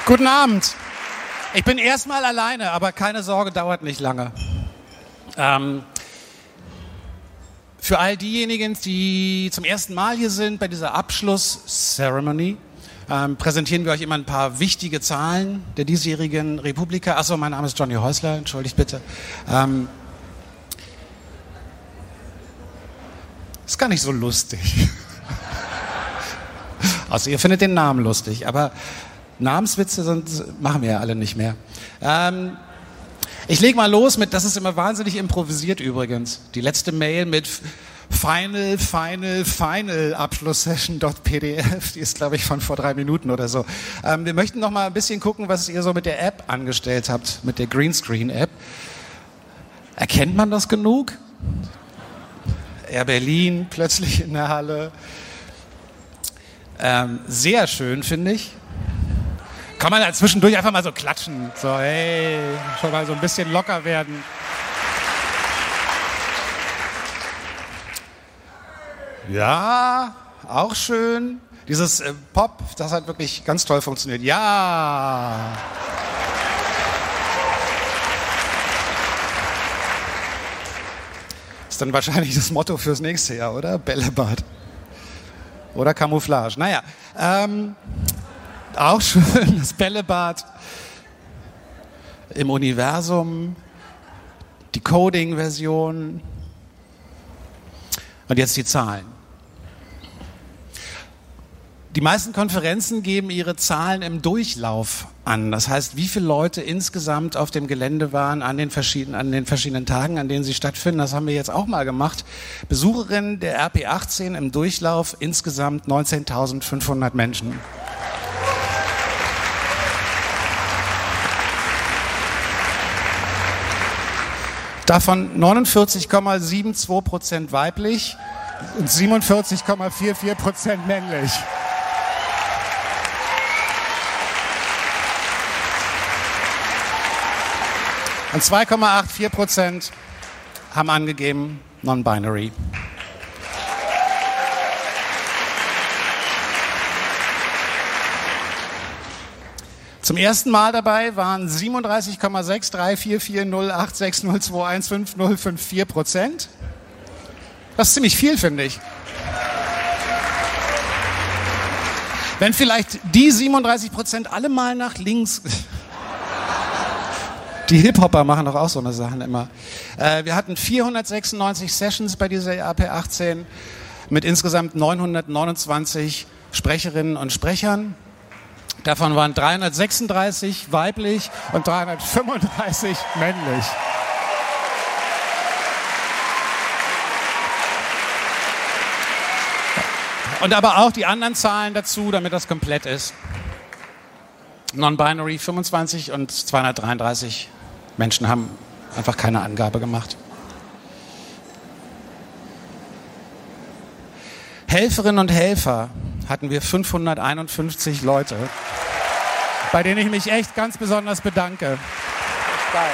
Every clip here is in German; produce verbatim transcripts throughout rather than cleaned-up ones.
Guten Abend. Ich bin erstmal alleine, aber keine Sorge, dauert nicht lange. Ähm, für all diejenigen, die zum ersten Mal hier sind bei dieser Abschluss-Ceremony, ähm, präsentieren wir euch immer ein paar wichtige Zahlen der diesjährigen Republika. Achso, mein Name ist Johnny Häusler, entschuldigt bitte. Ähm, ist gar nicht so lustig. Also ihr findet den Namen lustig, aber Namenswitze sind, machen wir ja alle nicht mehr. Ähm, ich lege mal los mit, das ist immer wahnsinnig improvisiert übrigens, die letzte Mail mit Final, Final, Final Abschlusssession.pdf, die ist glaube ich von vor drei Minuten oder so. Ähm, wir möchten noch mal ein bisschen gucken, was ihr so mit der App angestellt habt, mit der Greenscreen-App. Erkennt man das genug? Air Berlin plötzlich in der Halle. Ähm, sehr schön, finde ich. Kann man da zwischendurch einfach mal so klatschen. So, hey, schon mal so ein bisschen locker werden. Ja, auch schön. Dieses äh, Pop, das hat wirklich ganz toll funktioniert. Ja. Ist dann wahrscheinlich das Motto fürs nächste Jahr, oder? Bällebad. Oder Camouflage. Naja, ähm, auch schön, das Bällebad im Universum, die Coding-Version und jetzt die Zahlen. Die meisten Konferenzen geben ihre Zahlen im Durchlauf an. Das heißt, wie viele Leute insgesamt auf dem Gelände waren an den verschiedenen, an den verschiedenen Tagen, an denen sie stattfinden. Das haben wir jetzt auch mal gemacht. Besucherinnen der R P achtzehn im Durchlauf insgesamt neunzehntausendfünfhundert Menschen. Davon neunundvierzig Komma zweiundsiebzig Prozent weiblich und siebenundvierzig Komma vierundvierzig Prozent männlich. Und zwei Komma vierundachtzig Prozent haben angegeben non-binary. Zum ersten Mal dabei waren siebenunddreißig Komma sechs drei vier vier null acht sechs null zwei eins fünf null fünf vier Prozent. Das ist ziemlich viel, finde ich. Wenn vielleicht die siebenunddreißig Prozent alle mal nach links... Die Hip-Hopper machen doch auch so eine Sachen immer. Äh, wir hatten vierhundertsechsundneunzig Sessions bei dieser R P achtzehn mit insgesamt neunhundertneunundzwanzig Sprecherinnen und Sprechern. Davon waren dreihundertsechsunddreißig weiblich und dreihundertfünfunddreißig männlich. Und aber auch die anderen Zahlen dazu, damit das komplett ist. Non-binary fünfundzwanzig und zweihundertdreiunddreißig Menschen haben einfach keine Angabe gemacht. Helferinnen und Helfer hatten wir fünfhunderteinundfünfzig Leute, bei denen ich mich echt ganz besonders bedanke. Geil.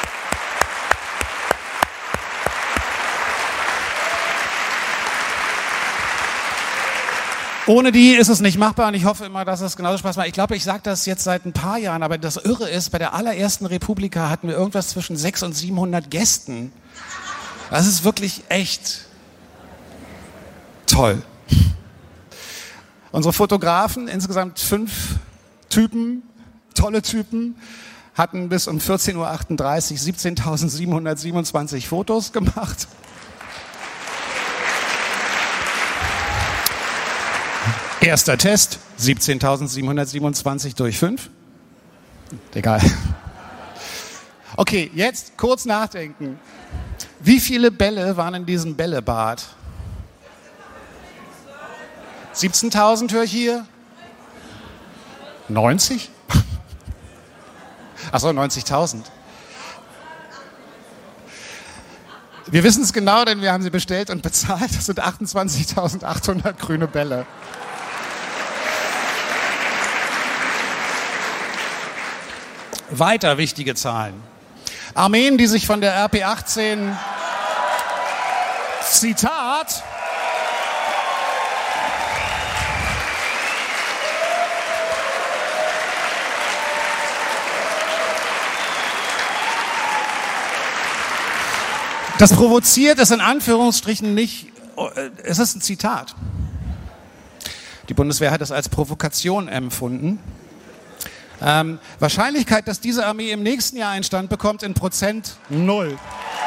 Ohne die ist es nicht machbar und ich hoffe immer, dass es genauso Spaß macht. Ich glaube, ich sage das jetzt seit ein paar Jahren, aber das Irre ist, bei der allerersten Republika hatten wir irgendwas zwischen sechshundert und siebenhundert Gästen. Das ist wirklich echt toll. Unsere Fotografen, insgesamt fünf Typen, tolle Typen, hatten bis um vierzehn Uhr achtunddreißig siebzehntausendsiebenhundertsiebenundzwanzig Fotos gemacht. Erster Test, siebzehntausendsiebenhundertsiebenundzwanzig durch fünf. Egal. Okay, jetzt kurz nachdenken. Wie viele Bälle waren in diesem Bällebad? siebzehntausend höre ich hier. neunzig? Achso, neunzigtausend. Wir wissen es genau, denn wir haben sie bestellt und bezahlt. Das sind achtundzwanzigtausendachthundert grüne Bälle. Weiter wichtige Zahlen. Armeen, die sich von der R P achtzehn, Zitat, Das provoziert ist in Anführungsstrichen nicht, es ist ein Zitat. Die Bundeswehr hat es als Provokation empfunden. Ähm, Wahrscheinlichkeit, dass diese Armee im nächsten Jahr einen Stand bekommt, in Prozent null.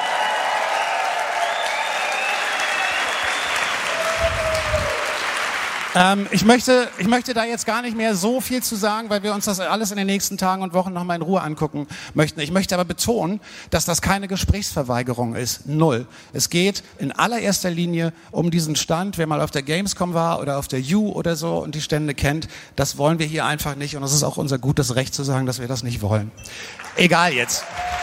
Ähm, ich möchte, ich möchte da jetzt gar nicht mehr so viel zu sagen, weil wir uns das alles in den nächsten Tagen und Wochen nochmal in Ruhe angucken möchten. Ich möchte aber betonen, dass das keine Gesprächsverweigerung ist. Null. Es geht in allererster Linie um diesen Stand. Wer mal auf der Gamescom war oder auf der U oder so und die Stände kennt, das wollen wir hier einfach nicht. Und es ist auch unser gutes Recht zu sagen, dass wir das nicht wollen. Egal jetzt.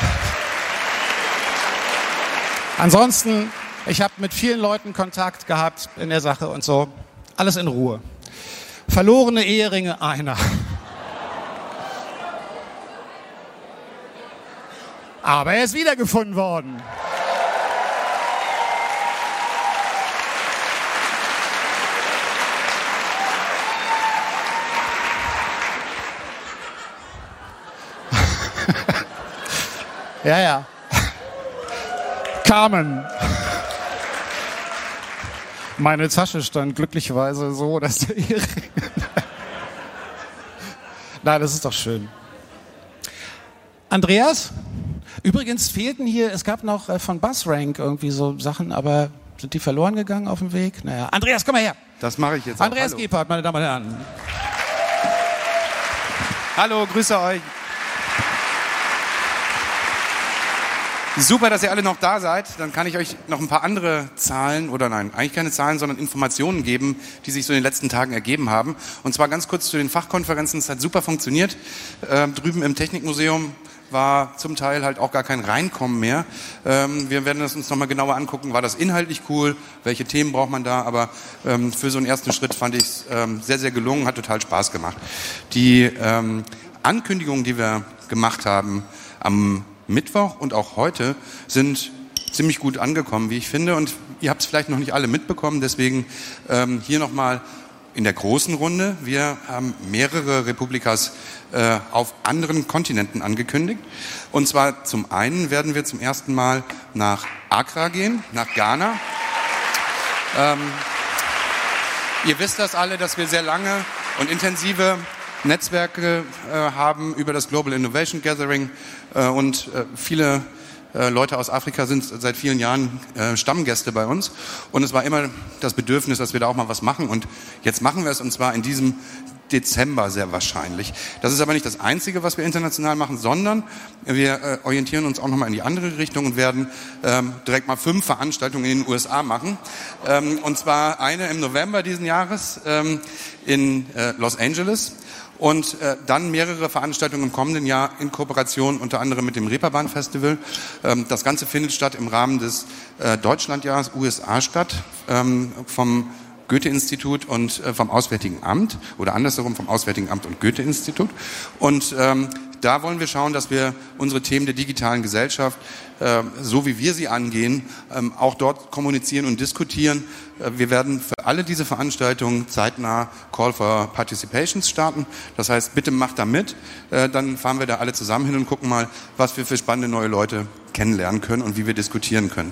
Ansonsten, ich habe mit vielen Leuten Kontakt gehabt in der Sache und so. Alles in Ruhe. Verlorene Eheringe, einer. Aber er ist wiedergefunden worden. Ja, ja. Carmen. Meine Tasche stand glücklicherweise so, dass der Ehering... Nein, das ist doch schön. Andreas? Übrigens fehlten hier, es gab noch äh, von Buzzrank irgendwie so Sachen, aber sind die verloren gegangen auf dem Weg? Naja, Andreas, komm mal her. Das mache ich jetzt Andreas auch. Gebhardt, meine Damen und Herren. Hallo, grüße euch. Super, dass ihr alle noch da seid. Dann kann ich euch noch ein paar andere Zahlen, oder nein, eigentlich keine Zahlen, sondern Informationen geben, die sich so in den letzten Tagen ergeben haben. Und zwar ganz kurz zu den Fachkonferenzen. Es hat super funktioniert. Äh, drüben im Technikmuseum war zum Teil halt auch gar kein Reinkommen mehr. Ähm, wir werden das uns nochmal genauer angucken. War das inhaltlich cool? Welche Themen braucht man da? Aber ähm, für so einen ersten Schritt fand ich es ähm, sehr, sehr gelungen. Hat total Spaß gemacht. Die ähm, Ankündigungen, die wir gemacht haben am Mittwoch und auch heute sind ziemlich gut angekommen, wie ich finde. Und ihr habt es vielleicht noch nicht alle mitbekommen, deswegen ähm, hier nochmal in der großen Runde. Wir haben mehrere Republikas äh, auf anderen Kontinenten angekündigt. Und zwar zum einen werden wir zum ersten Mal nach Accra gehen, nach Ghana. Ähm, ihr wisst das alle, dass wir sehr lange und intensive Netzwerke äh, haben über das Global Innovation Gathering äh, und äh, viele äh, Leute aus Afrika sind seit vielen Jahren äh, Stammgäste bei uns und es war immer das Bedürfnis, dass wir da auch mal was machen und jetzt machen wir es und zwar in diesem Dezember sehr wahrscheinlich. Das ist aber nicht das Einzige, was wir international machen, sondern wir äh, orientieren uns auch nochmal in die andere Richtung und werden ähm, direkt mal fünf Veranstaltungen in den U S A machen. Ähm, und zwar eine im November diesen Jahres ähm, in äh, Los Angeles. Und äh, dann mehrere Veranstaltungen im kommenden Jahr in Kooperation unter anderem mit dem Reeperbahn Festival. Ähm, das Ganze findet statt im Rahmen des äh, Deutschlandjahres U S A statt, ähm, vom Goethe-Institut und äh, vom Auswärtigen Amt oder andersherum vom Auswärtigen Amt und Goethe-Institut. Und ähm, da wollen wir schauen, dass wir unsere Themen der digitalen Gesellschaft, äh, so wie wir sie angehen, ähm, auch dort kommunizieren und diskutieren. Äh, wir werden für alle diese Veranstaltungen zeitnah Call for Participations starten. Das heißt, bitte macht da mit. Äh, dann fahren wir da alle zusammen hin und gucken mal, was wir für spannende neue Leute kennenlernen können und wie wir diskutieren können.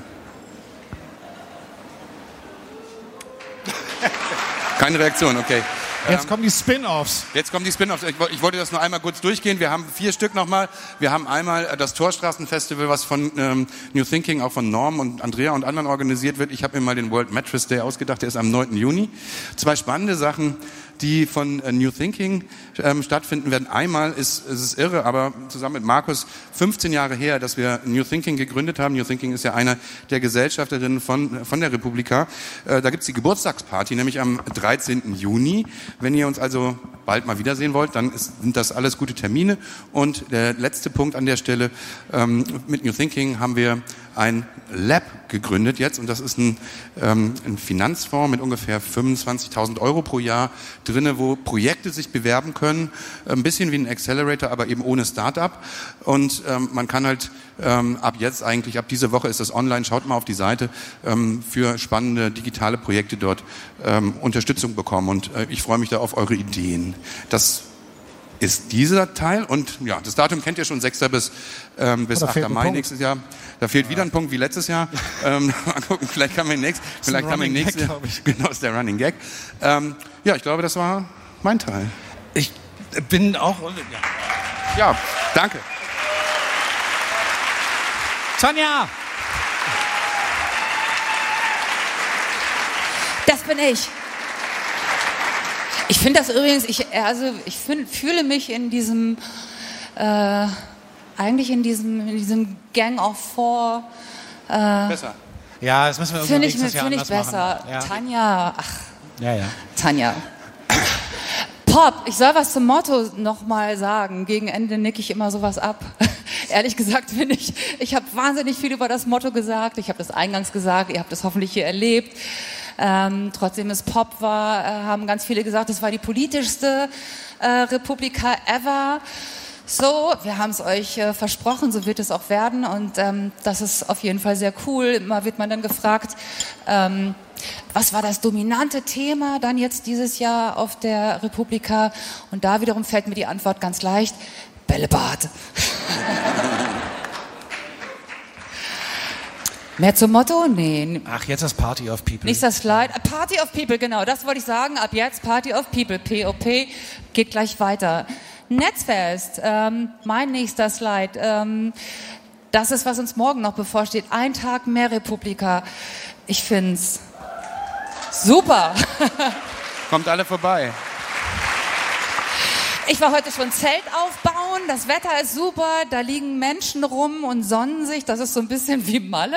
Keine Reaktion, okay. Jetzt kommen die Spin-Offs. Jetzt kommen die Spin-Offs. Ich, ich wollte das nur einmal kurz durchgehen. Wir haben vier Stück nochmal. Wir haben einmal das Torstraßenfestival, was von ähm, New Thinking, auch von Norm und Andrea und anderen organisiert wird. Ich habe mir mal den World Mattress Day ausgedacht. Der ist am neunten Juni. Zwei spannende Sachen, die von äh, New Thinking ähm, stattfinden werden. Einmal ist, es ist irre, aber zusammen mit Markus fünfzehn Jahre her, dass wir New Thinking gegründet haben. New Thinking ist ja einer der Gesellschafterinnen von, von der Republika. Äh, da gibt's die Geburtstagsparty, nämlich am dreizehnten Juni. Wenn ihr uns also bald mal wiedersehen wollt, dann ist, sind das alles gute Termine. Und der letzte Punkt an der Stelle, ähm, mit New Thinking haben wir ein Lab gegründet jetzt und das ist ein, ähm, ein Finanzfonds mit ungefähr fünfundzwanzigtausend Euro pro Jahr drinne, wo Projekte sich bewerben können, ein bisschen wie ein Accelerator, aber eben ohne Start-up und ähm, man kann halt ähm, ab jetzt eigentlich, ab dieser Woche ist das online, schaut mal auf die Seite, ähm, für spannende digitale Projekte dort ähm, Unterstützung bekommen und äh, ich freue mich da auf eure Ideen. Das ist dieser Teil. Und ja, das Datum kennt ihr schon, sechster bis, ähm, bis achter Mai nächstes Jahr. Da fehlt ja. wieder ein Punkt wie letztes Jahr. ähm, mal gucken, vielleicht kann man nächstes, vielleicht kann man nächstes Jahr. Genau, ist der Running Gag. Ähm, ja, ich glaube, das war mein Teil. Ich bin auch... Ja, ja danke. Tanja! Das bin ich. Ich finde das übrigens, ich, also ich find, fühle mich in diesem, äh, eigentlich in diesem, in diesem Gang of Four. Äh, besser. Ja, das müssen wir irgendwie nächstes Jahr anders machen. Finde ich besser. Ja. Tanja, ach. Ja, ja. Tanja. Pop, ich soll was zum Motto nochmal sagen. Gegen Ende nicke ich immer sowas ab. Ehrlich gesagt finde ich, ich habe wahnsinnig viel über das Motto gesagt. Ich habe das eingangs gesagt, ihr habt das hoffentlich hier erlebt. Ähm, trotzdem es Pop war, äh, haben ganz viele gesagt, es war die politischste äh, Republika ever. So, wir haben es euch äh, versprochen, so wird es auch werden und ähm, das ist auf jeden Fall sehr cool. Immer wird man dann gefragt, ähm, was war das dominante Thema dann jetzt dieses Jahr auf der Republika? Und da wiederum fällt mir die Antwort ganz leicht, Bällebad. Mehr zum Motto? Nee. Ach, jetzt das Party of People. Nicht das Slide. Party of People, genau, das wollte ich sagen. Ab jetzt Party of People, P O P, geht gleich weiter. Netzfest, ähm, mein nächster Slide. Ähm, das ist, was uns morgen noch bevorsteht. Ein Tag mehr Republika. Ich find's super. Kommt alle vorbei. Ich war heute schon Zelt aufbauen, das Wetter ist super, da liegen Menschen rum und sonnen sich, das ist so ein bisschen wie Malle.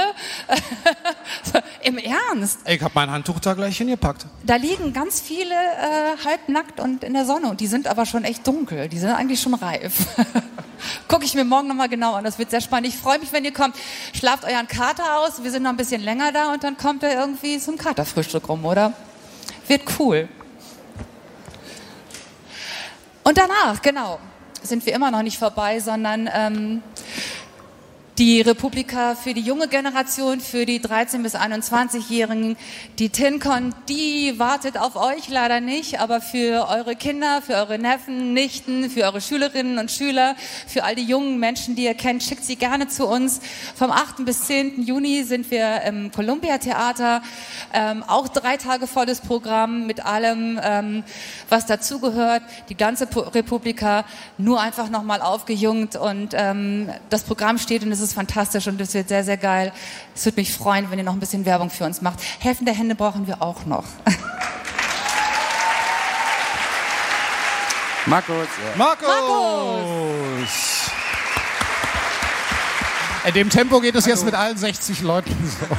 Im Ernst. Ich habe mein Handtuch da gleich hingepackt. Da liegen ganz viele äh, halbnackt und in der Sonne und die sind aber schon echt dunkel, die sind eigentlich schon reif. Gucke ich mir morgen nochmal genau an, das wird sehr spannend. Ich freue mich, wenn ihr kommt. Schlaft euren Kater aus, wir sind noch ein bisschen länger da und dann kommt ihr irgendwie zum Katerfrühstück rum, oder? Wird cool. Und danach, genau, sind wir immer noch nicht vorbei, sondern ähm, die Republika für die junge Generation, für die dreizehn- bis einundzwanzigjährigen, die TinCon, die wartet auf euch leider nicht, aber für eure Kinder, für eure Neffen, Nichten, für eure Schülerinnen und Schüler, für all die jungen Menschen, die ihr kennt, schickt sie gerne zu uns. Vom achten bis zehnten Juni sind wir im Columbia Theater, ähm, auch drei Tage volles Programm mit allem, ähm, was dazugehört. Die ganze Republika nur einfach nochmal aufgejungt und ähm, das Programm steht und es ist fantastisch und es wird sehr, sehr geil. Es würde mich freuen, wenn ihr noch ein bisschen Werbung für uns macht. Helfende Hände brauchen wir auch noch. Markus. Ja. Markus! Markus! In dem Tempo geht es hallo. Jetzt mit allen sechzig Leuten so.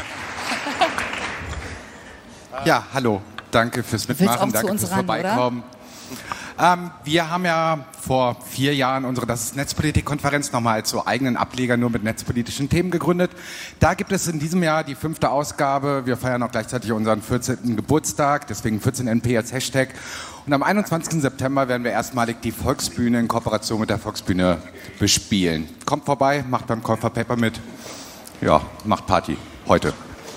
Ja, hallo. Danke fürs Mitmachen, danke fürs ran, Vorbeikommen. Ähm, wir haben ja vor vier Jahren unsere Das ist Netzpolitik-Konferenz nochmal als so eigenen Ableger nur mit netzpolitischen Themen gegründet. Da gibt es in diesem Jahr die fünfte Ausgabe. Wir feiern auch gleichzeitig unseren vierzehnten Geburtstag, deswegen vierzehn N P als Hashtag. Und am einundzwanzigsten September werden wir erstmalig die Volksbühne in Kooperation mit der Volksbühne bespielen. Kommt vorbei, macht beim Call for Paper mit. Ja, macht Party. Heute.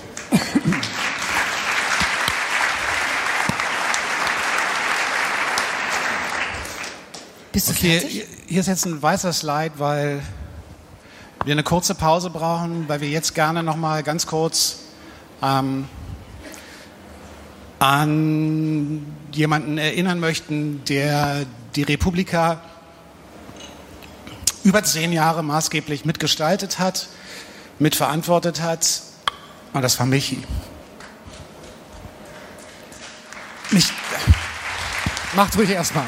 Bist du okay, fertig? Hier ist jetzt ein weißer Slide, weil wir eine kurze Pause brauchen, weil wir jetzt gerne noch mal ganz kurz ähm, an jemanden erinnern möchten, der die Republika über zehn Jahre maßgeblich mitgestaltet hat, mitverantwortet hat. Und das war Michi. Mich, macht ruhig erstmal.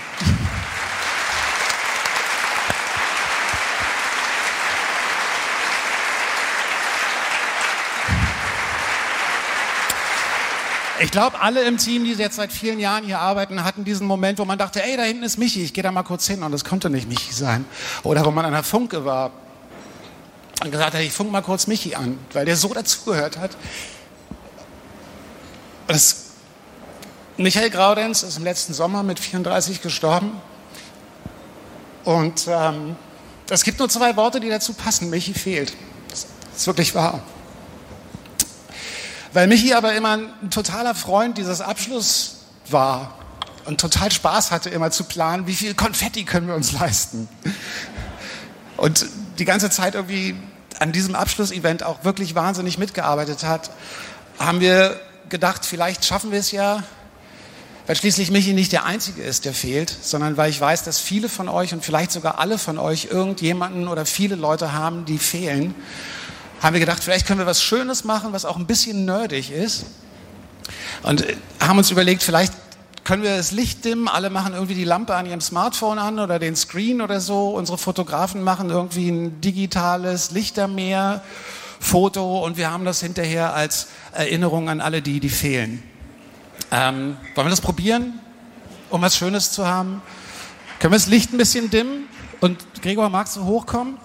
Ich glaube, alle im Team, die jetzt seit vielen Jahren hier arbeiten, hatten diesen Moment, wo man dachte, ey, da hinten ist Michi, ich gehe da mal kurz hin. Und es konnte nicht Michi sein. Oder wo man an der Funke war und gesagt hat, ich funk mal kurz Michi an, weil der so dazugehört hat. Das Michael Graudenz ist im letzten Sommer mit vierunddreißig gestorben. Und ähm, es gibt nur zwei Worte, die dazu passen. Michi fehlt. Das ist wirklich wahr. Weil Michi aber immer ein totaler Freund dieses Abschlusses war. und total Spaß hatte, immer zu planen, wie viel Konfetti können wir uns leisten. Und die ganze Zeit irgendwie an diesem Abschlussevent auch wirklich wahnsinnig mitgearbeitet hat, haben wir gedacht, vielleicht schaffen wir es ja, weil schließlich Michi nicht der Einzige ist, der fehlt, sondern weil ich weiß, dass viele von euch und vielleicht sogar alle von euch irgendjemanden oder viele Leute haben, die fehlen, haben wir gedacht, vielleicht können wir was Schönes machen, was auch ein bisschen nerdig ist. Und haben uns überlegt, vielleicht können wir das Licht dimmen, alle machen irgendwie die Lampe an ihrem Smartphone an oder den Screen oder so. Unsere Fotografen machen irgendwie ein digitales Lichtermeer-Foto und wir haben das hinterher als Erinnerung an alle die, die fehlen. Ähm, wollen wir das probieren, um was Schönes zu haben? Können wir das Licht ein bisschen dimmen? Und Gregor, magst du hochkommen?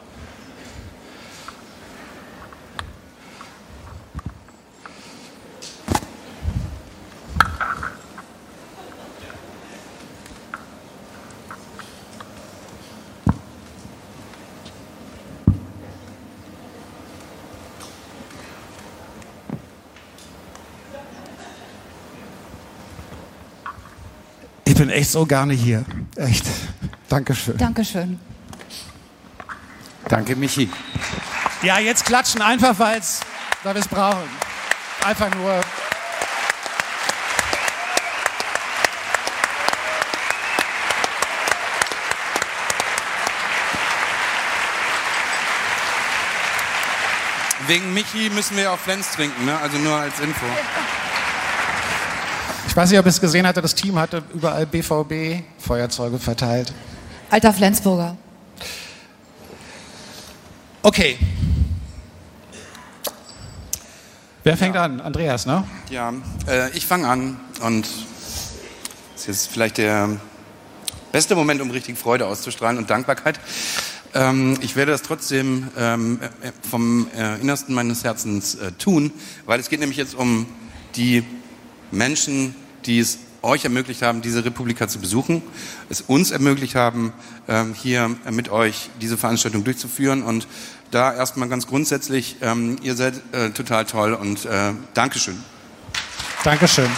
Ich bin echt so gerne hier. Echt. Dankeschön. Dankeschön. Danke, Michi. Ja, jetzt klatschen einfach, weil's, weil wir es brauchen. Einfach nur. Wegen Michi müssen wir auch Flens trinken, ne? Also nur als Info. Ich weiß nicht, ob ihr es gesehen hatte, das Team hatte überall B V B-Feuerzeuge verteilt. Alter Flensburger. Okay. Wer fängt ja. an? Andreas, ne? Ja, äh, ich fange an und das ist jetzt vielleicht der beste Moment, um richtig Freude auszustrahlen und Dankbarkeit. Ähm, ich werde das trotzdem ähm, vom äh, Innersten meines Herzens äh, tun, weil es geht nämlich jetzt um die Menschen, die es euch ermöglicht haben, diese Republika zu besuchen, es uns ermöglicht haben, ähm, hier mit euch diese Veranstaltung durchzuführen. Und da erstmal ganz grundsätzlich, ähm, ihr seid äh, total toll und äh, Dankeschön. Dankeschön.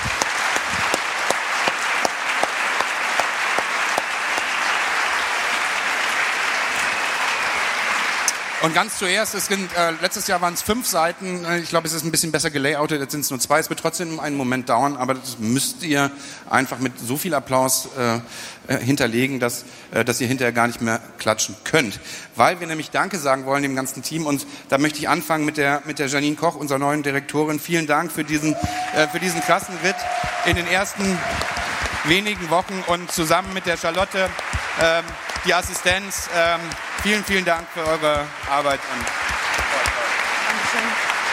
Und ganz zuerst, es sind, äh, letztes Jahr waren es fünf Seiten, ich glaube, es ist ein bisschen besser gelayoutet, jetzt sind es nur zwei, es wird trotzdem einen Moment dauern, aber das müsst ihr einfach mit so viel Applaus äh, hinterlegen, dass, äh, dass ihr hinterher gar nicht mehr klatschen könnt. Weil wir nämlich Danke sagen wollen dem ganzen Team und da möchte ich anfangen mit der, mit der Janine Koch, unserer neuen Direktorin. Vielen Dank für diesen, äh, für diesen krassen Ritt in den ersten wenigen Wochen und zusammen mit der Charlotte, ähm, die Assistenz, ähm, vielen, vielen Dank für eure Arbeit. Und Dankeschön.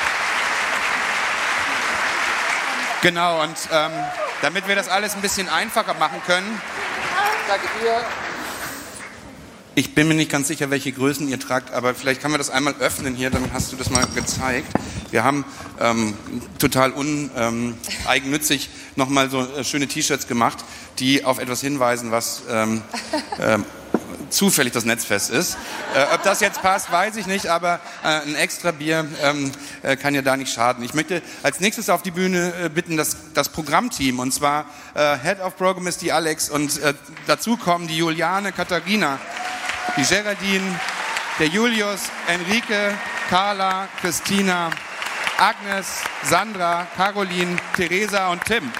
Genau, und ähm, damit wir das alles ein bisschen einfacher machen können, sage ihr, ich bin mir nicht ganz sicher, welche Größen ihr tragt, aber vielleicht kann man das einmal öffnen hier, dann hast du das mal gezeigt. Wir haben ähm, total uneigennützig ähm, nochmal so äh, schöne T-Shirts gemacht, die auf etwas hinweisen, was ähm, ähm, zufällig das Netzfest ist. Äh, ob das jetzt passt, weiß ich nicht, aber äh, ein extra Bier ähm, äh, kann ja da nicht schaden. Ich möchte als nächstes auf die Bühne äh, bitten, das, das Programmteam, und zwar äh, Head of Program ist die Alex und äh, dazu kommen die Juliane, Katharina, die Geraldine, der Julius, Enrique, Carla, Christina, Agnes, Sandra, Caroline, Theresa und Tim.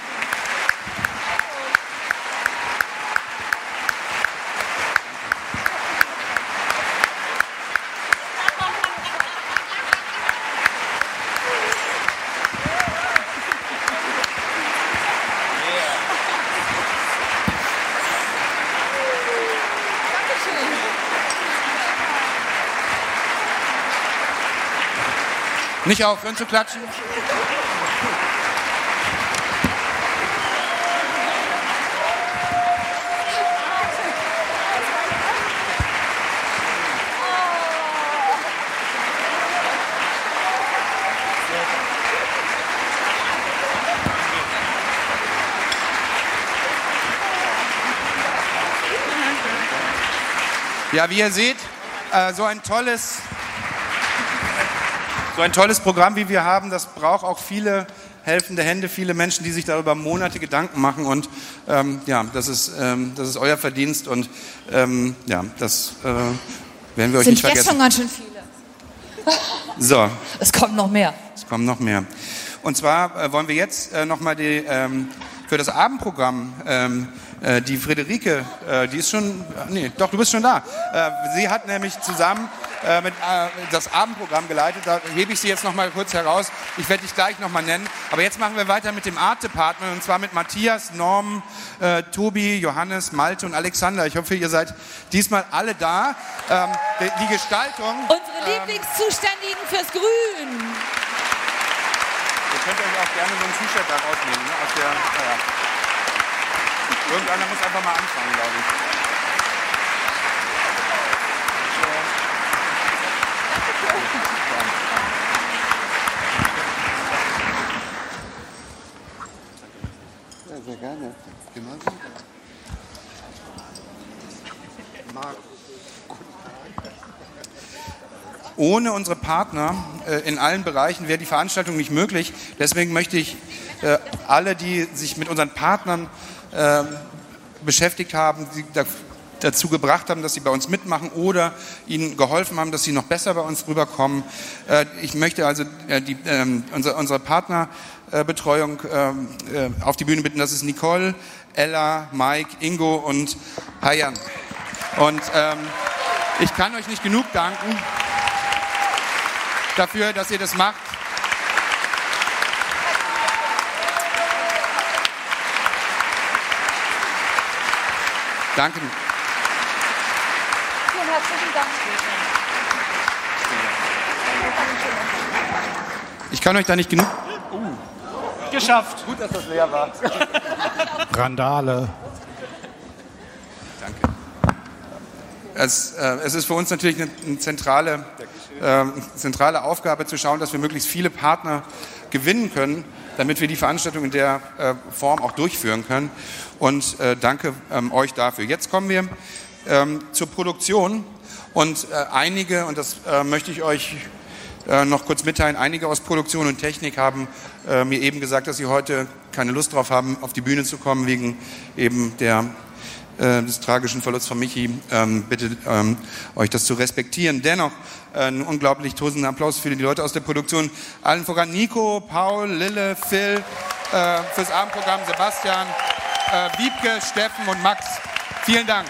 Nicht aufhören zu klatschen. Ja, wie ihr seht, äh, so ein tolles... So ein tolles Programm, wie wir haben, das braucht auch viele helfende Hände, viele Menschen, die sich darüber Monate Gedanken machen und ähm, ja, das ist, ähm, das ist euer Verdienst und ähm, ja, das äh, werden wir euch Sind nicht vergessen. Jetzt schon ganz schön viele. So. Es kommt noch mehr. Es kommen noch mehr. Und zwar äh, wollen wir jetzt äh, nochmal die, ähm, für das Abendprogramm ähm, äh, die Friederike, äh, die ist schon, nee, doch, du bist schon da. Äh, sie hat nämlich zusammen äh, mit äh, das Abendprogramm geleitet. Da hebe ich sie jetzt nochmal kurz heraus. Ich werde dich gleich nochmal nennen. Aber jetzt machen wir weiter mit dem Art Department und zwar mit Matthias, Norm, äh, Tobi, Johannes, Malte und Alexander. Ich hoffe, ihr seid diesmal alle da. Ähm, die, die Gestaltung. Unsere Lieblingszuständigen ähm, fürs Grün. Ihr könnt euch auch gerne so ein T-Shirt da rausnehmen. Ne? Aus der, ja. Irgendeiner muss einfach mal anfangen, glaube ich. Ja, sehr gerne. Immer so. Marc. Ohne unsere Partner äh, in allen Bereichen wäre die Veranstaltung nicht möglich. Deswegen möchte ich äh, alle, die sich mit unseren Partnern äh, beschäftigt haben, die da, dazu gebracht haben, dass sie bei uns mitmachen oder ihnen geholfen haben, dass sie noch besser bei uns rüberkommen. Äh, ich möchte also äh, die, äh, unsere, unsere Partnerbetreuung äh, äh, auf die Bühne bitten. Das ist Nicole, Ella, Mike, Ingo und Hayan. Und ähm, ich kann euch nicht genug danken dafür, dass ihr das macht. Danke. Vielen herzlichen Dank. Ich kann euch da nicht genug... Uh, geschafft. Gut, dass das leer war. Randale. Danke. Es, äh, es ist für uns natürlich eine, eine zentrale, äh, zentrale Aufgabe zu schauen, dass wir möglichst viele Partner gewinnen können, damit wir die Veranstaltung in der äh, Form auch durchführen können. Und äh, danke ähm, euch dafür. Jetzt kommen wir ähm, zur Produktion. Und äh, einige, und das äh, möchte ich euch äh, noch kurz mitteilen, einige aus Produktion und Technik haben äh, mir eben gesagt, dass sie heute keine Lust drauf haben, auf die Bühne zu kommen, wegen eben der des tragischen Verlusts von Michi, ähm, bitte ähm, euch das zu respektieren. Dennoch äh, einen unglaublich tosenden Applaus für die Leute aus der Produktion. Allen voran Nico, Paul, Lille, Phil, äh, fürs Abendprogramm Sebastian, äh, Wiebke, Steffen und Max. Vielen Dank.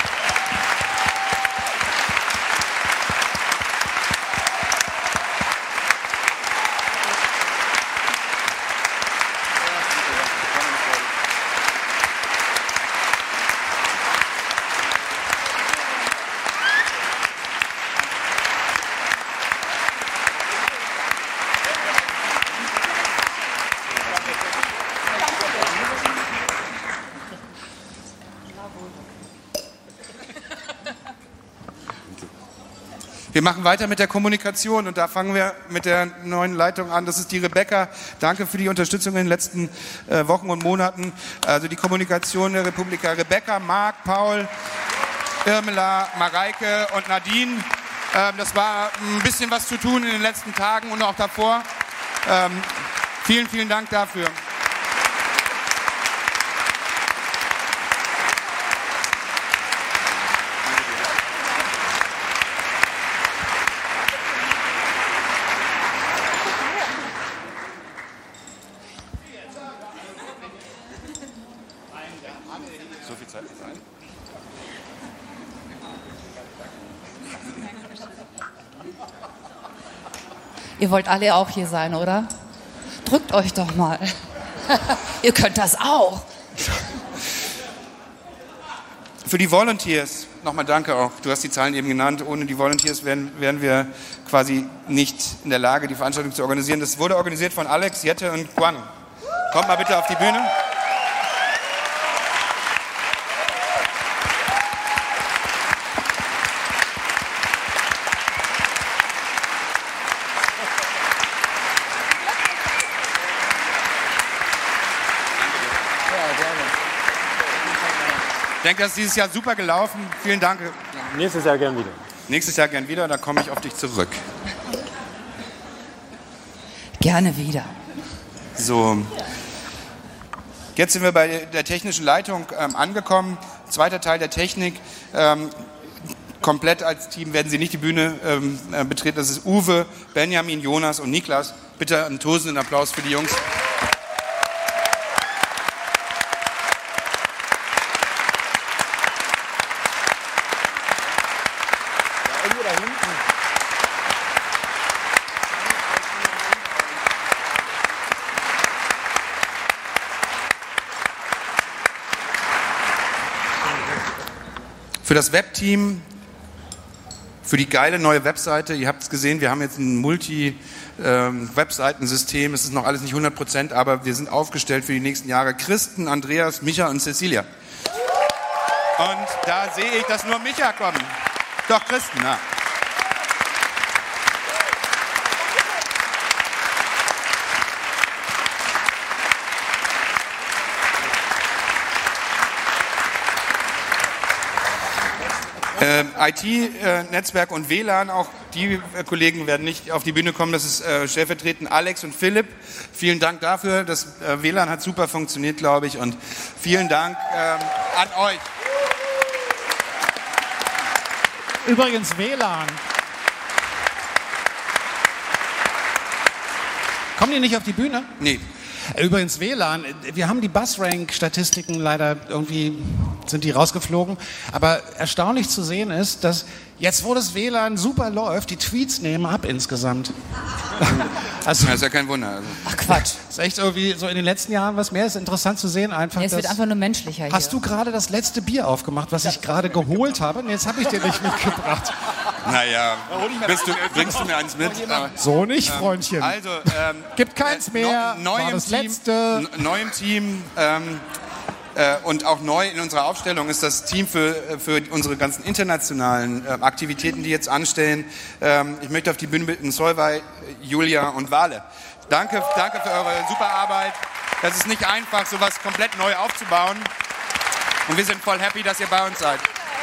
Wir machen weiter mit der Kommunikation und da fangen wir mit der neuen Leitung an. Das ist die Rebecca. Danke für die Unterstützung in den letzten äh, Wochen und Monaten. Also die Kommunikation der Republika. Rebecca, Marc, Paul, Irmela, Mareike und Nadine. Ähm, das war ein bisschen was zu tun in den letzten Tagen und auch davor. Ähm, vielen, vielen Dank dafür. So viel Zeit nicht sein. Ihr wollt alle auch hier sein, oder? Drückt euch doch mal. Ihr könnt das auch. Für die Volunteers, nochmal danke auch. Du hast die Zahlen eben genannt. Ohne die Volunteers wären, wären wir quasi nicht in der Lage, die Veranstaltung zu organisieren. Das wurde organisiert von Alex, Jette und Guan. Kommt mal bitte auf die Bühne. Ich denke, das ist dieses Jahr super gelaufen. Vielen Dank. Nächstes Jahr gern wieder. Nächstes Jahr gern wieder, da komme ich auf dich zurück. Gerne wieder. So. Jetzt sind wir bei der technischen Leitung ähm, angekommen. Zweiter Teil der Technik. Ähm, komplett als Team werden Sie nicht die Bühne ähm, äh, betreten. Das ist Uwe, Benjamin, Jonas und Niklas. Bitte einen tosenden Applaus für die Jungs. Für das Webteam, für die geile neue Webseite, ihr habt es gesehen, wir haben jetzt ein Multi-Webseitensystem, es ist noch alles nicht hundert Prozent, aber wir sind aufgestellt für die nächsten Jahre. Christen, Andreas, Micha und Cecilia. Und da sehe ich, dass nur Micha kommen. Doch, Christen, ja. Äh, I T-Netzwerk äh, und W L A N, auch die äh, Kollegen werden nicht auf die Bühne kommen. Das ist äh, stellvertretend Alex und Philipp. Vielen Dank dafür. Das äh, W L A N hat super funktioniert, glaube ich. Und vielen Dank ähm, an euch. Übrigens W L A N. Kommen die nicht auf die Bühne? Nee. Übrigens W L A N, wir haben die Buzzrank-Statistiken leider irgendwie, sind die rausgeflogen, aber erstaunlich zu sehen ist, dass jetzt, wo das W L A N super läuft, die Tweets nehmen ab insgesamt. Also, das ist ja kein Wunder. Also. Ach Quatsch. Ist echt irgendwie so in den letzten Jahren was mehr, ist interessant zu sehen einfach. Nee, es wird einfach nur menschlicher hier. Hast du gerade das letzte Bier aufgemacht, was ich gerade geholt habe? Nee, jetzt habe ich dir nicht mitgebracht. Naja, bist du, bringst du mir eins mit? So nicht, Freundchen. Also, ähm, gibt keins mehr, äh, neu, war das Team, letzte. Neu im Team ähm, äh, und auch neu in unserer Aufstellung ist das Team für, für unsere ganzen internationalen äh, Aktivitäten, die jetzt anstehen. Ähm, ich möchte auf die Bühne bitten, Solveig, Julia und Wale. Danke, danke für eure super Arbeit. Das ist nicht einfach, sowas komplett neu aufzubauen. Und wir sind voll happy, dass ihr bei uns seid.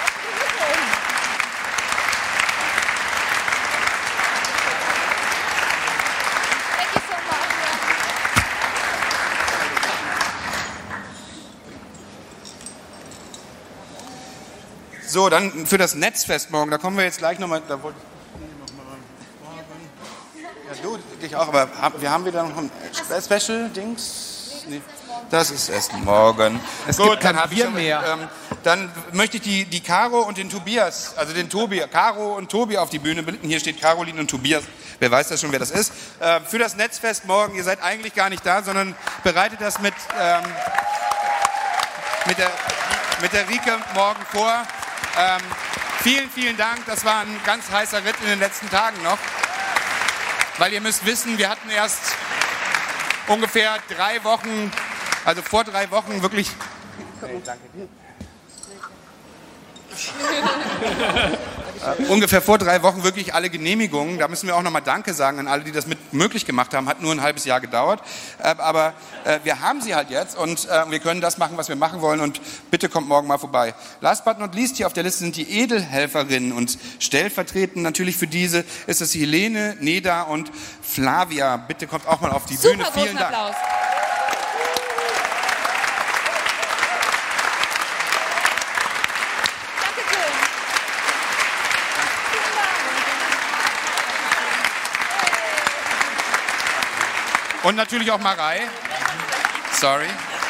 So, dann für das Netzfest morgen, da kommen wir jetzt gleich nochmal. Da wollte ja, du, dich auch, aber wir haben wieder noch ein Special-Dings. Nee, das ist erst morgen. Es Gut, gibt dann kein habe Bier ich mehr. Ähm, dann möchte ich die, die Caro und den Tobias, also den Tobi, Caro und Tobi auf die Bühne bitten. Hier steht Caroline und Tobias. Wer weiß das schon, wer das ist. Äh, für das Netzfest morgen, ihr seid eigentlich gar nicht da, sondern bereitet das mit, ähm, mit, der, mit der Rike morgen vor. Ähm, vielen, vielen Dank. Das war ein ganz heißer Ritt in den letzten Tagen noch. Weil ihr müsst wissen, wir hatten erst ungefähr drei Wochen, also vor drei Wochen wirklich... Hey, danke dir. Uh, ungefähr vor drei Wochen wirklich alle Genehmigungen. Da müssen wir auch nochmal Danke sagen an alle, die das mit möglich gemacht haben. Hat nur ein halbes Jahr gedauert. Uh, aber uh, wir haben sie halt jetzt und uh, wir können das machen, was wir machen wollen. Und bitte kommt morgen mal vorbei. Last but not least hier auf der Liste sind die Edelhelferinnen. Und stellvertretend natürlich für diese ist es Helene, Neda und Flavia. Bitte kommt auch mal auf die Super, Bühne. Vielen Dank. Applaus. Und natürlich auch Marei. Sorry.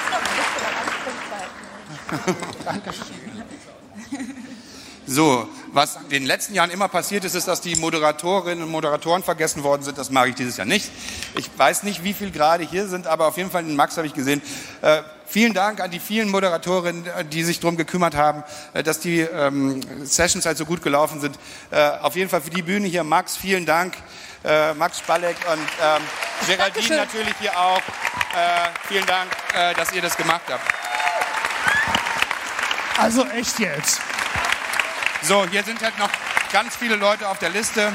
So, was in den letzten Jahren immer passiert ist, ist, dass die Moderatorinnen und Moderatoren vergessen worden sind. Das mag ich dieses Jahr nicht. Ich weiß nicht, wie viel gerade hier sind, aber auf jeden Fall den Max habe ich gesehen. Äh, vielen Dank an die vielen Moderatorinnen, die sich darum gekümmert haben, dass die ähm, Sessions halt so gut gelaufen sind. Äh, auf jeden Fall für die Bühne hier, Max, vielen Dank. Äh, Max Spalleck und ähm, Geraldine natürlich hier auch. Äh, vielen Dank, äh, dass ihr das gemacht habt. Also echt jetzt. So, hier sind halt noch ganz viele Leute auf der Liste.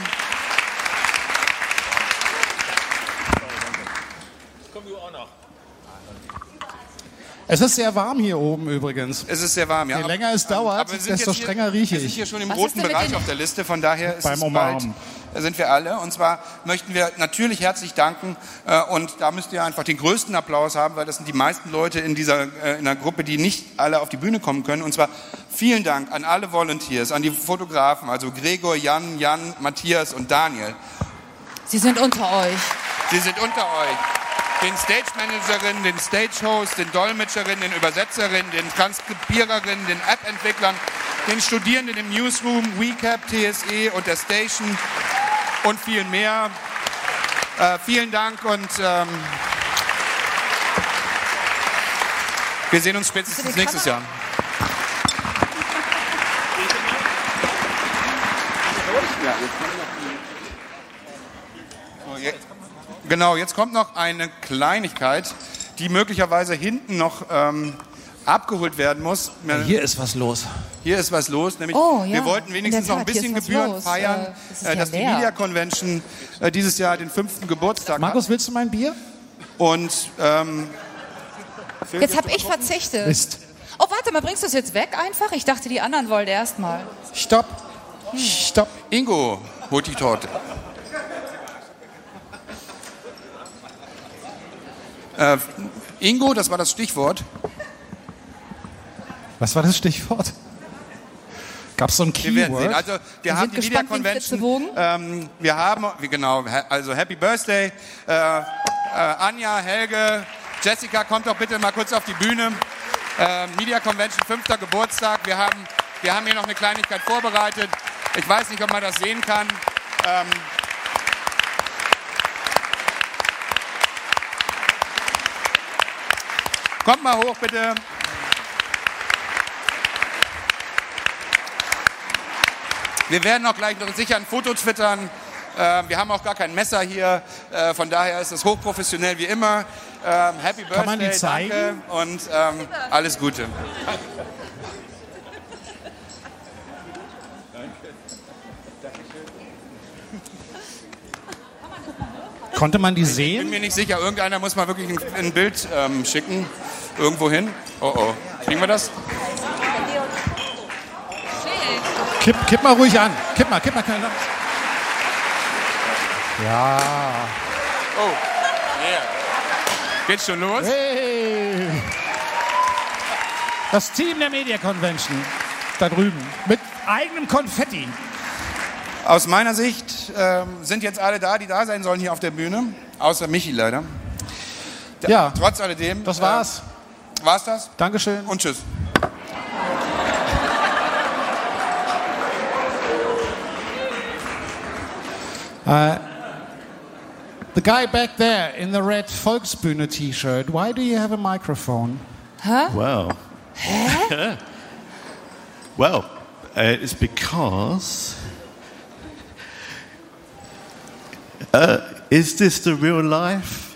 Es ist sehr warm hier oben übrigens. Es ist sehr warm, ja. Je länger es dauert, desto strenger rieche ich. Wir sind hier schon im Was roten ist denn mit Bereich den- auf der Liste, von daher ist Beim es bald Umarmen. sind wir alle. Und zwar möchten wir natürlich herzlich danken äh, und da müsst ihr einfach den größten Applaus haben, weil das sind die meisten Leute in dieser äh, in der Gruppe, die nicht alle auf die Bühne kommen können. Und zwar vielen Dank an alle Volunteers, an die Fotografen, also Gregor, Jan, Jan, Matthias und Daniel. Sie sind unter euch. Sie sind unter euch. Den Stage-Managerinnen, den Stage-Host, den Dolmetscherinnen, den Übersetzerinnen, den Transkribiererinnen, den App-Entwicklern, den Studierenden im Newsroom, WeCap, T S E und der Station und viel mehr. Äh, vielen Dank und ähm, wir sehen uns spätestens nächstes Jahr. So, jetzt, genau, jetzt kommt noch eine Kleinigkeit, die möglicherweise hinten noch ähm, abgeholt werden muss. Ja, hier ist was los. Hier ist was los, nämlich oh, ja. wir wollten wenigstens noch ein bisschen Gebühren los. feiern, äh, dass ja die Media Convention äh, dieses Jahr den fünften Geburtstag Markus, hat. willst du mein Bier? Und ähm, jetzt habe ich verzichtet. Mist. Oh, warte mal, bringst du es jetzt weg einfach? Ich dachte, die anderen wollten erst mal. Stopp. Hm. Stopp. Ingo holt die Torte. Äh, Ingo, das war das Stichwort. Was war das Stichwort? Gab es so ein Keyword? Wir werden sehen. Also wir, wir haben die Media Convention. Ähm, wir haben, genau, also Happy Birthday. Äh, äh, Anja, Helge, Jessica, kommt doch bitte mal kurz auf die Bühne. Äh, Media Convention, fünfter Geburtstag. Wir haben, wir haben hier noch eine Kleinigkeit vorbereitet. Ich weiß nicht, ob man das sehen kann. Ähm, kommt mal hoch, bitte. Wir werden auch gleich noch sicher ein Foto twittern. Äh, wir haben auch gar kein Messer hier. Äh, von daher ist es hochprofessionell wie immer. Ähm, Happy Birthday, Kann man die zeigen? Danke und ähm, alles Gute. Konnte man die Ich sehen? bin mir nicht sicher. Irgendeiner muss mal wirklich ein, ein Bild ähm, schicken. Irgendwo hin. Oh oh. Kriegen wir das? Kipp, kipp mal ruhig an. Kipp mal, kipp mal. Ja. Oh. Yeah. Geht's schon los? Hey. Das Team der Media Convention. Da drüben. Mit eigenem Konfetti. Aus meiner Sicht ähm, sind jetzt alle da, die da sein sollen hier auf der Bühne. Außer Michi leider. Da, Ja. Trotz alledem. Das war's. Äh, war's das? Dankeschön. Und tschüss. Uh, the guy back there in the red Volksbühne T-shirt, why do you have a microphone? Huh? Well. well, uh, it's because... Uh, is this the real life?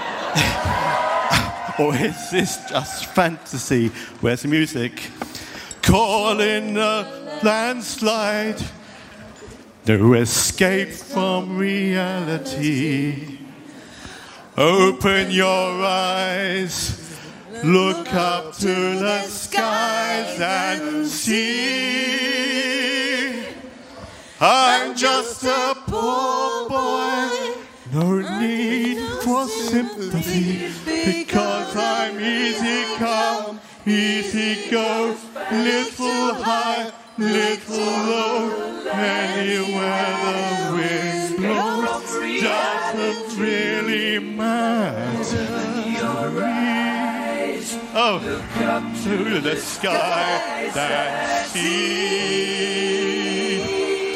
Or is this just fantasy? Where's the music? Call in a landslide. No escape from reality. Open your eyes. Look up to the skies and see. I'm just a poor boy. No need for sympathy, because I'm easy come, easy go, little high, little low. Anywhere the wind blows doesn't really matter to me. Oh, look up to the sky and see.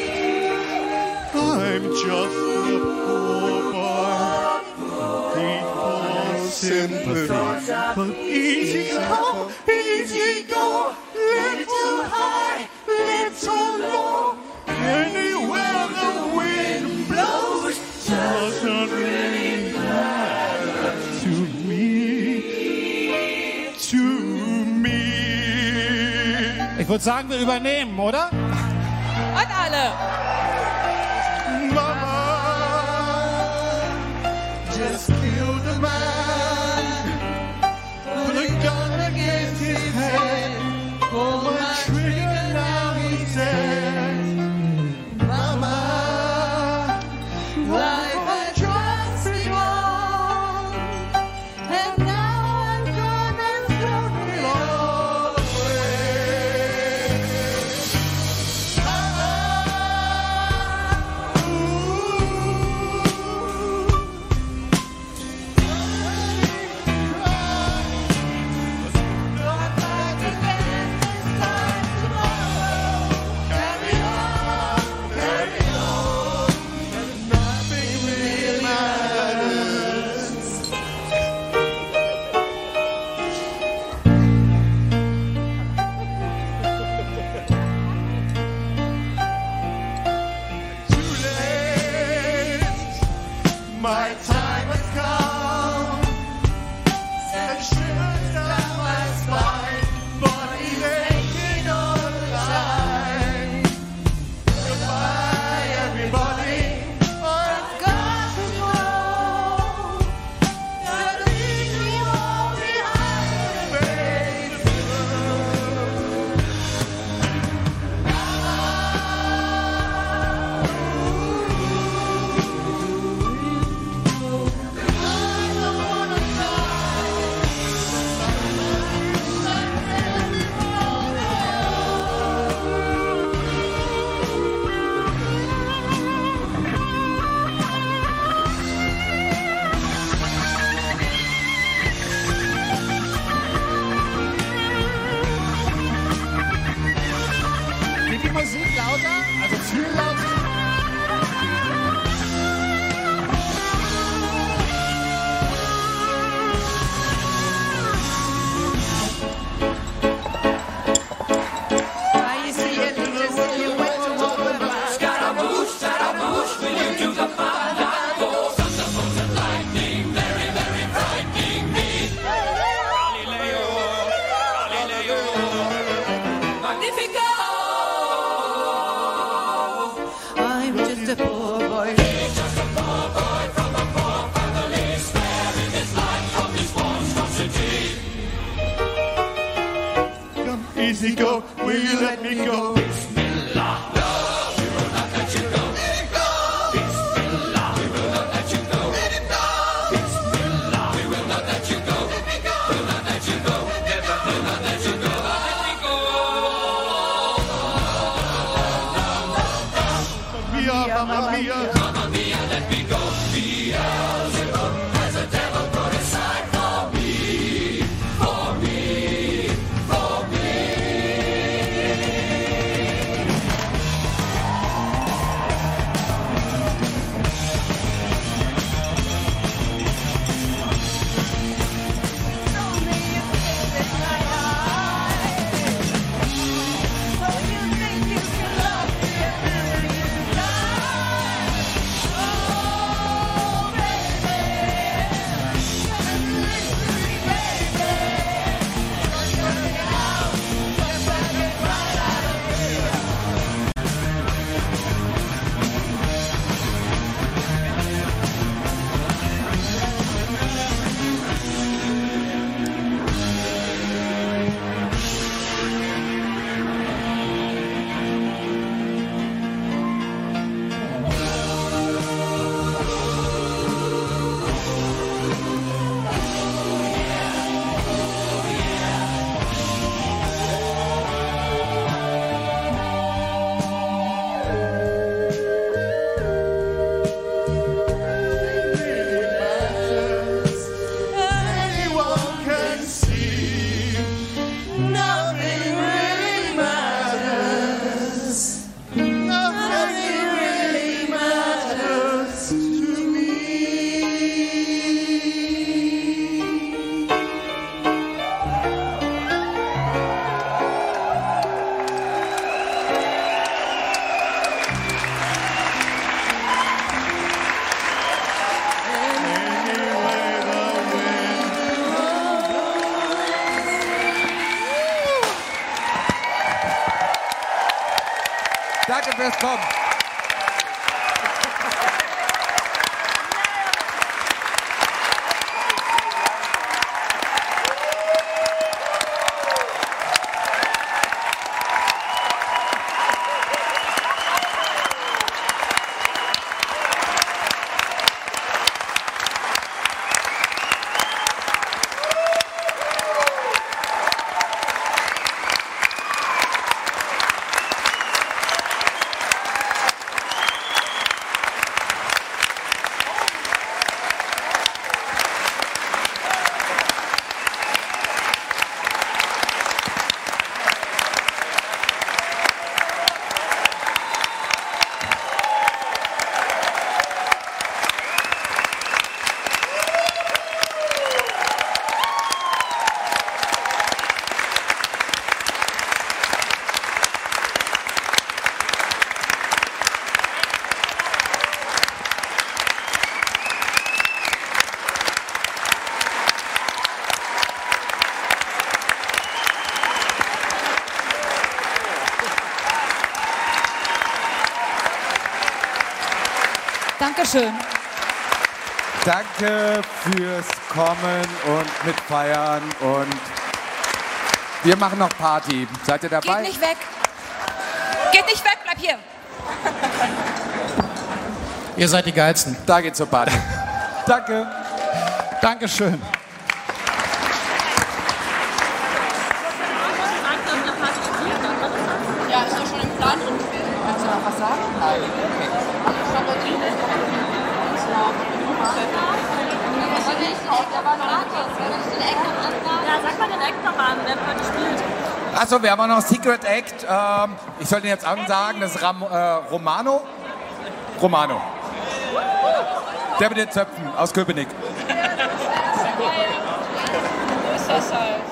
I'm just a poor boy, need for sympathy, but easy come, easy go, little high, little low. Anywhere the wind blows doesn't really matter to me, to me. Ich würde sagen, wir übernehmen, oder? Und alle. Mama, just killed a man, put a gun against his head, pull the trigger, now he's dead. Mama, life had just begun, and now I'm gone and thrown it all away. Ah, not back again this time tomorrow. Carry on, carry on, and nothing really matters. Too late, my time has come. Sent shivers down my spine, body's aching all the time. Goodbye, everybody. I've got to go. Gotta leave you all behind, baby. I don't wanna Geht die Musik lauter? Also viel lauter? I see it in the silhouette of a man. Scaramouche, Scaramouche, will you do the fandango? Thunderbolts and lightning, very, very frightening me. Galileo, Galileo, Magnifico. I'm just a poor boy. He's just a poor boy from a poor family, sparing his life from this monstrosity. Come easy, go. Will you let me go? Bismillah. No, we will not let you go. Let it go. Bismillah. We will not let you go. Let it go. Bismillah. We will not let you go. Let me go. Will not let you go. Never will not let you go. Let me go. Mamma mia, mamma mia, let me go. Beelzebub has a devil put aside for me, for me, for me. Danke fürs Kommen. Dankeschön. Danke fürs Kommen und Mitfeiern und wir machen noch Party. Seid ihr dabei? Geht nicht weg. Geht nicht weg, bleib hier. Ihr seid die Geilsten. Da geht's zur Party. Danke. Dankeschön. Ja, ist doch schon im Plan. Kannst du noch was sagen? Nein. Okay. Ja, sag mal den Act noch an, wer heute spielt. Achso, wir haben auch noch Secret Act. Ähm, ich sollte ihn jetzt sagen, das ist Ram, äh, Romano. Romano. Der mit den Zöpfen aus Köpenick. So ist das halt.